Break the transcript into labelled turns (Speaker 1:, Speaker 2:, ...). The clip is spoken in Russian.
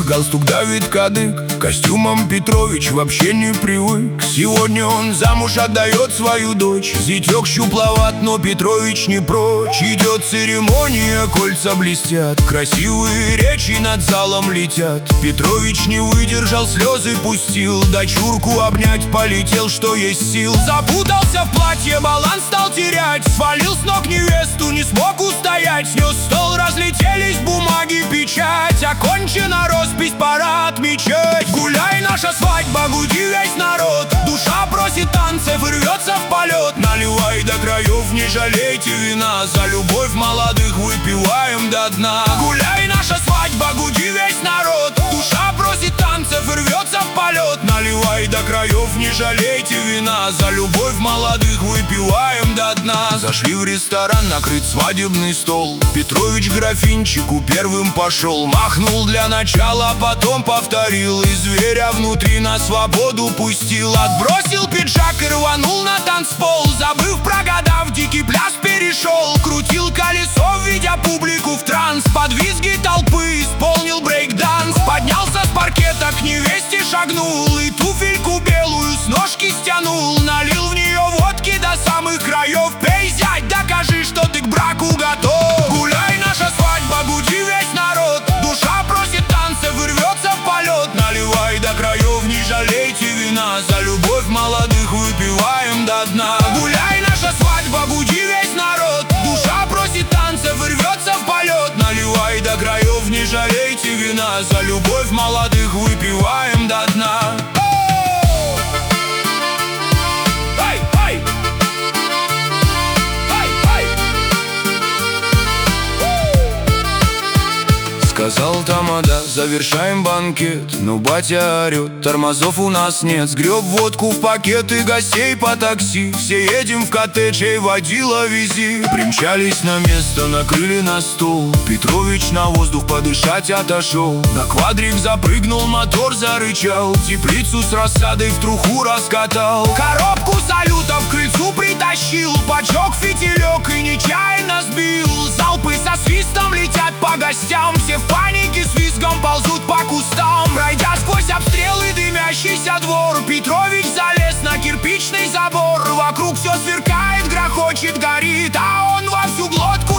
Speaker 1: руках галстук давит кадык. Костюмом Петрович вообще не привык. Сегодня он замуж отдает свою дочь. Зятек щупловат, но Петрович не прочь. Идет церемония, кольца блестят, красивые речи над залом летят. Петрович не выдержал, слезы пустил, дочурку обнять полетел, что есть сил. Запутался в платье, баланс стал терять, свалил с ног невесту, не смог устоять. Снес стол, разлетелись бумаги, печать. Окончена роспись, пора отмечать. Гуляй, наша свадьба, гуди весь народ. Душа просит танцев и рвется в полет. Наливай до краев, не жалейте вина, за любовь молодых выпиваем до дна. Гуляй, наша свадьба, гуди весь народ. Душа просит танцев и рвется в полет. Наливай до краев, не жалейте вина, за любовь молодых выпиваем до дна. Зашли в ресторан, накрыт свадебный стол. Петрович к графинчику первым пошел. Махнул для начала, потом повторил, и зверя внутри на свободу пустил. Отбросил пиджак и рванул на танцпол. Забыв про года, в дикий пляс перешел. Крутил колесо, введя публику в транс. Под визги толпы исполнил брейк-данс. Поднялся с паркета, к невесте шагнул, и туфельку белую с ножки стянул. Налил в нее водки до самых краев. Пей, зять, докажи, что ты к браку готов. Гуляй, наша свадьба, гуди весь народ. Душа просит танцев и рвется в полет. Наливай до краев, не жалейте вина, за любовь молодых выпиваем до дна. Гуляй, наша свадьба, гуди весь народ. Душа просит танцев и рвется в полет. Наливай до краев, не жалейте вина, за любовь молодых выпиваем до дна. Сказал тамада, завершаем банкет, но батя орет, тормозов у нас нет. Сгреб водку в пакет и гостей по такси. Все едем в коттедж, эй, водила вези. Примчались на место, накрыли на стол. Петрович на воздух подышать отошел. На квадрик запрыгнул, мотор зарычал. Теплицу с рассадой в труху раскатал. Коробку салютов к крыльцу притащил. Поджег фитилек и нечаянно сбил. Залпы со свистом летят по гостям. Все в панике с визгом ползут по кустам. Пройдя сквозь обстрелы дымящийся двор, Петрович залез на кирпичный забор. Вокруг все сверкает, грохочет, горит, а он во всю глотку